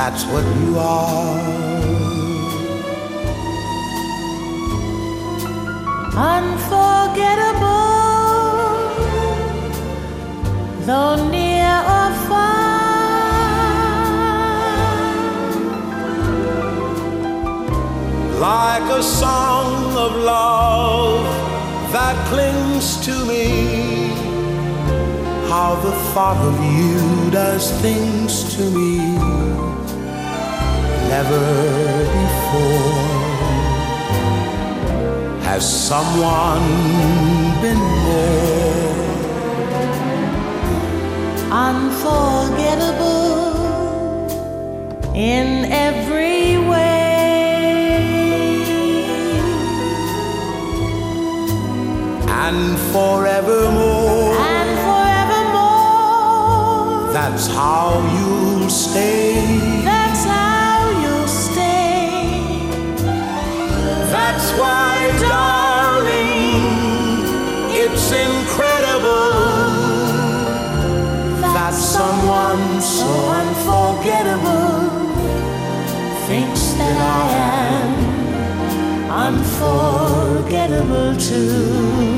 that's what you are. Unforgettable, though near or far, like a song of love that clings to me. How the thought of you does things to me never before. Has someone been more unforgettable in every way, and forevermore, that's how you'll stay. That's how you'll stay. That's why, darling, it's incredible that someone so unforgettable thinks that I am unforgettable too.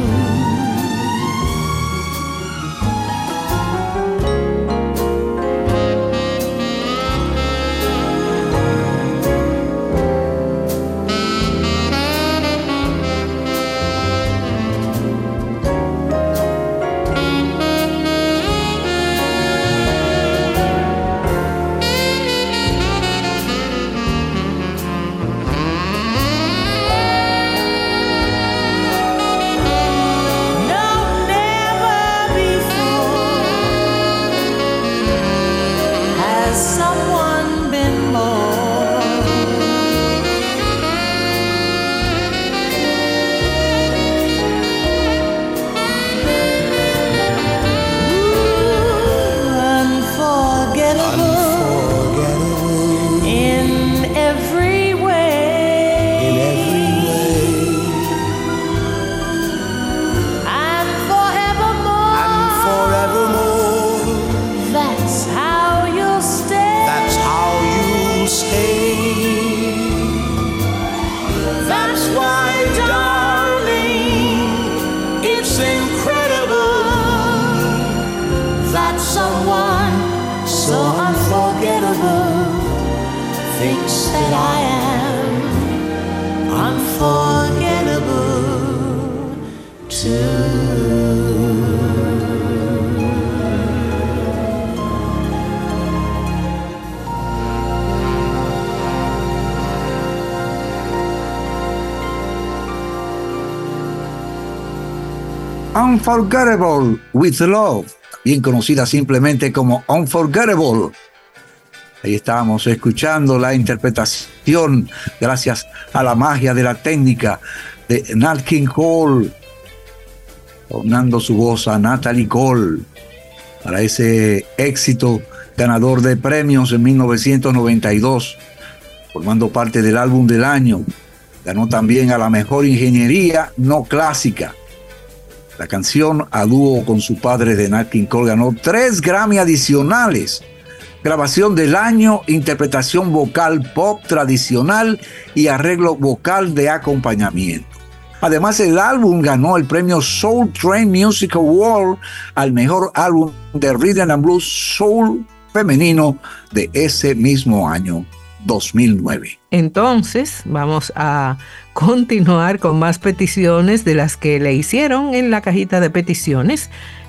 Unforgettable with Love, bien conocida simplemente como Unforgettable. Ahí estábamos escuchando la interpretación, gracias a la magia de la técnica de Nat King Cole, tornando su voz a Natalie Cole para ese éxito ganador de premios en 1992, formando parte del álbum del año. Ganó también a la mejor ingeniería no clásica. La canción, a dúo con su padre de Nat King Cole, ganó 3 Grammy adicionales. Grabación del año, interpretación vocal pop tradicional y arreglo vocal de acompañamiento. Además, el álbum ganó el premio Soul Train Music Award al mejor álbum de Rhythm and Blues Soul femenino de ese mismo año, 2009. Entonces, vamos a continuar con más peticiones de las que le hicieron en la cajita de peticiones.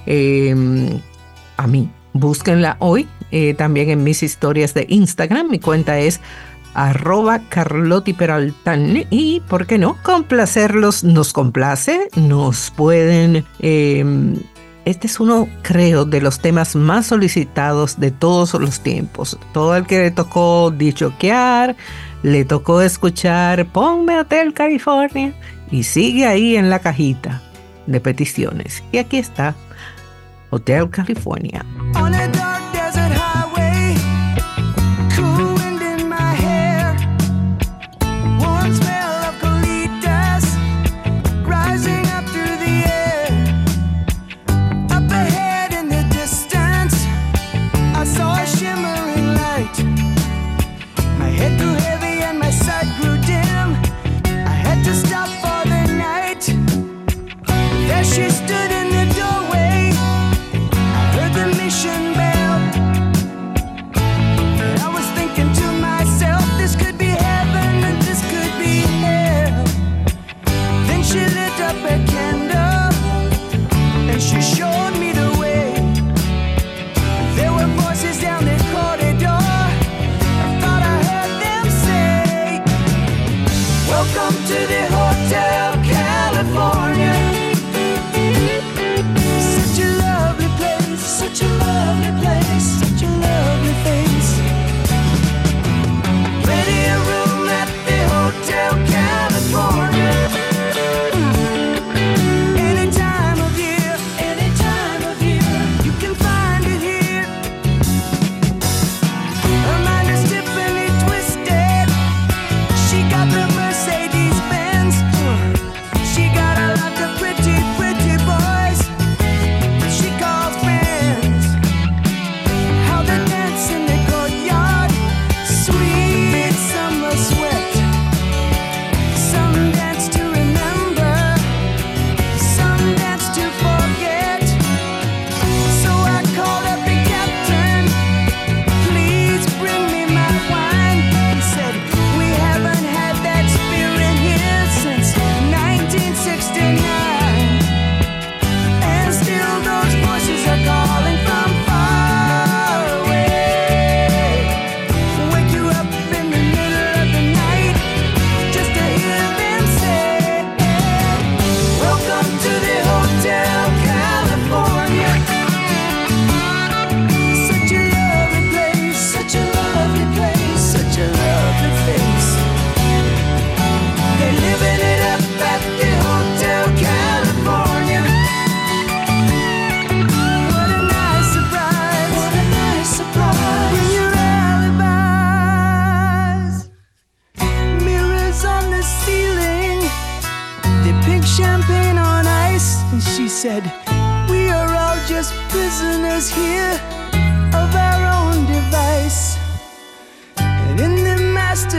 A mí, búsquenla hoy, también en mis historias de Instagram. Mi cuenta es @carlotiperaltan y, ¿por qué no?, complacerlos nos complace. Nos pueden... este es uno, creo, de los temas más solicitados de todos los tiempos. Todo el que le tocó disjoquear, le tocó escuchar Ponme Hotel California y sigue ahí en la cajita de peticiones. Y aquí está Hotel California. On a dark desert highway, cool wind in my hair, warm smell of colitas rising up through the air. Up ahead in the distance, I saw a shimmering light.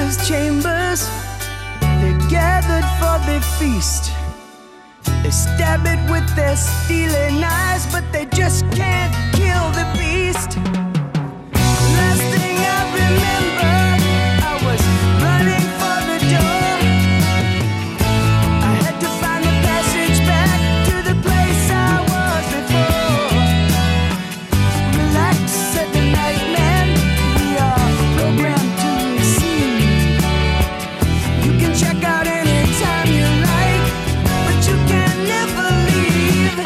Caesar's chambers. They're gathered for the feast. They stab it with their steely knives, but they just can't kill the beast. Last thing I remember, I was running for the door. I had to find the passage back to the place I was before. Relax, said the night man, we are programmed to receive. You can check out anytime you like, but you can never leave.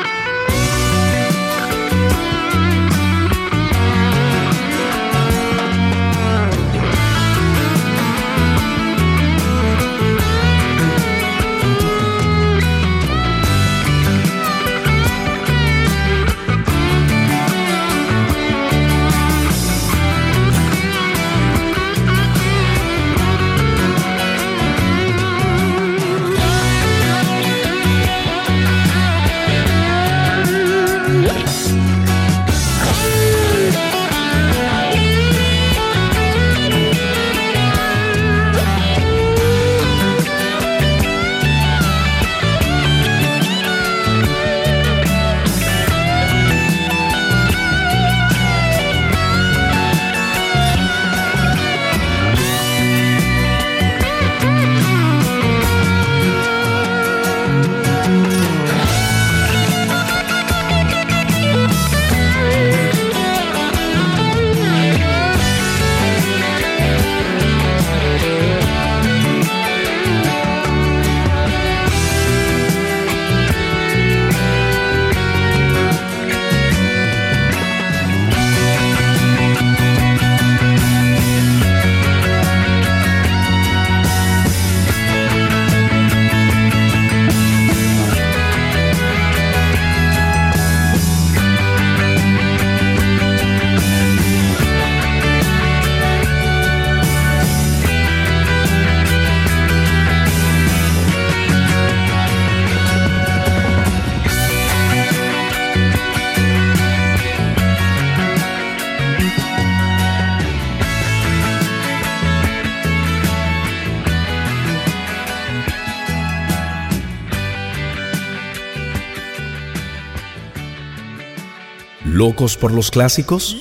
¿Locos por los clásicos?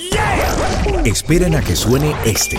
Esperen a que suene este.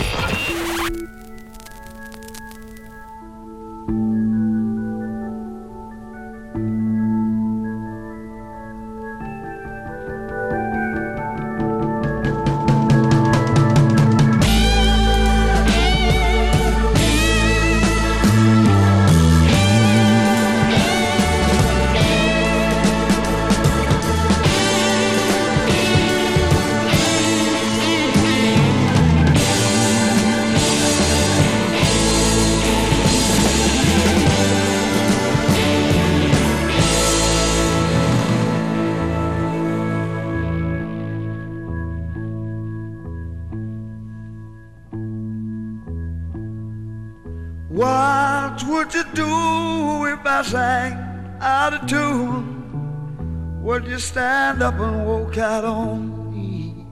What would you do if I sang out of tune? Would you stand up and walk out on me?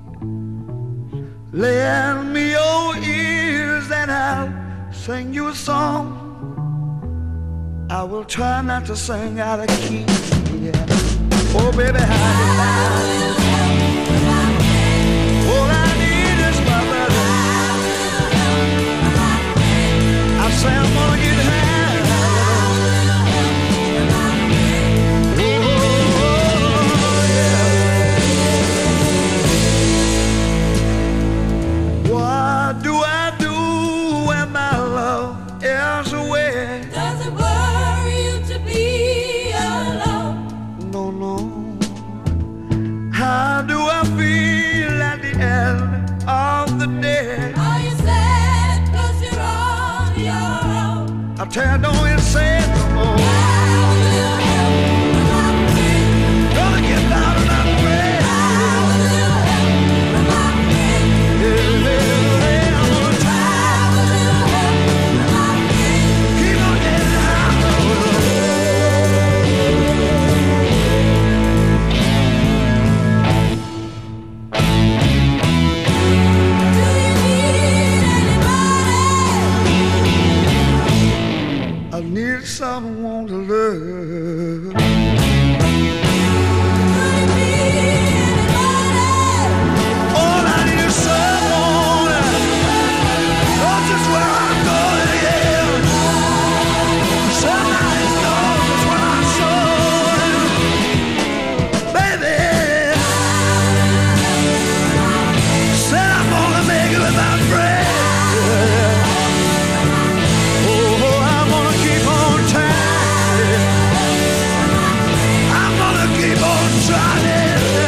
Lend me your ears and I'll sing you a song. I will try not to sing out of key. Yeah. Oh, baby, how you like? All I need is my brother. I say I'm gonna get high. Oh, yeah. What do I do when my love is away? Does it worry you to be alone? No, no. How do I feel at the end of the day? Are you sad 'cause you're on your own? I tell you, don't even say it no more. How will you help when I'm free? Gonna get down and I'm ready. How will you help when I'm free? Yeah, yeah, yeah, I'm gonna try. How will you help when I'm free? Keep on getting high. Do you need anybody? just where I'm going, yeah. Somebody knows just what I'm showing. Baby, said I'm gonna make it with my friends. Oh, I'm gonna keep on trying. I'm gonna keep on trying.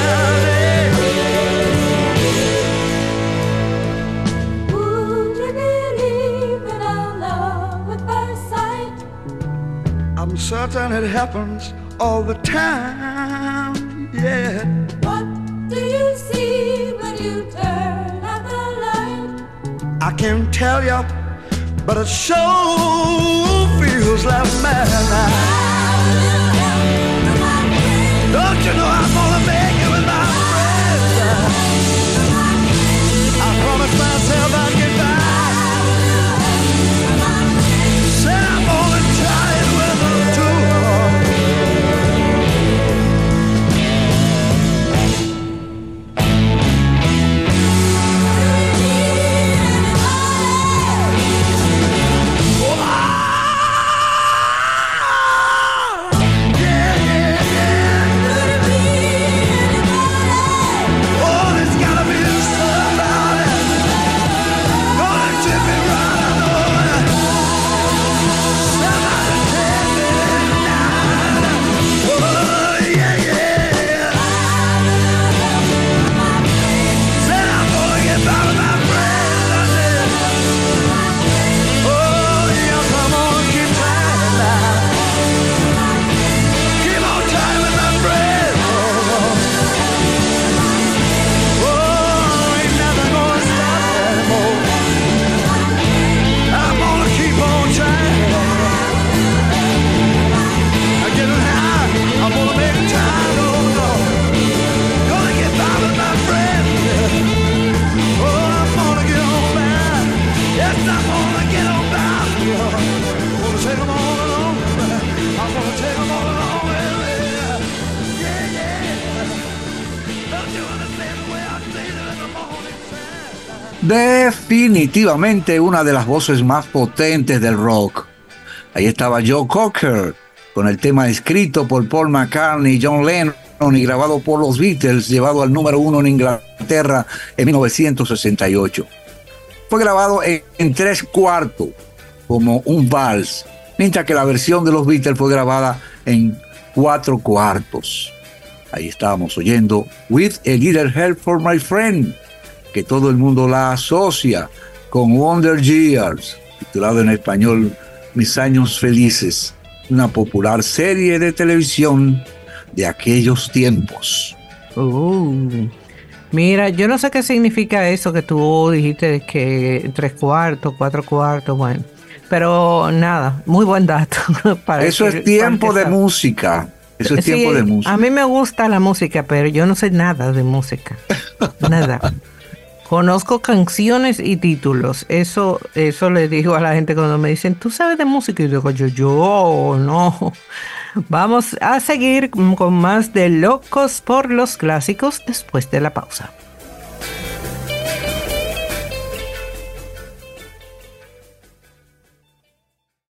Would you believe in our love at first sight? I'm certain it happens all the time, yeah. What do you see when you turn out the light? I can't tell you, but it sure feels like madness. Don't you know I'm gonna make it with my friends? I promised myself I'd get back. Said I'm gonna try it with them too. Definitivamente una de las voces más potentes del rock. Ahí estaba Joe Cocker con el tema escrito por Paul McCartney y John Lennon y grabado por los Beatles, llevado al número 1 en Inglaterra en 1968. Fue grabado en 3/4 como un vals, mientras que la versión de los Beatles fue grabada en 4/4. Ahí estábamos oyendo With a Little Help for My Friend, que todo el mundo la asocia con Wonder Years, titulado en español Mis Años Felices, una popular serie de televisión de aquellos tiempos. Mira, yo no sé qué significa eso que tú dijiste, que 3/4, 4/4, bueno, pero nada, muy buen dato. Eso es tiempo de música. Eso es tiempo de música. A mí me gusta la música, pero yo no sé nada de música. Nada. Conozco canciones y títulos. Eso le digo a la gente cuando me dicen, ¿tú sabes de música? Y digo, yo no. Vamos a seguir con más de Locos por los Clásicos después de la pausa.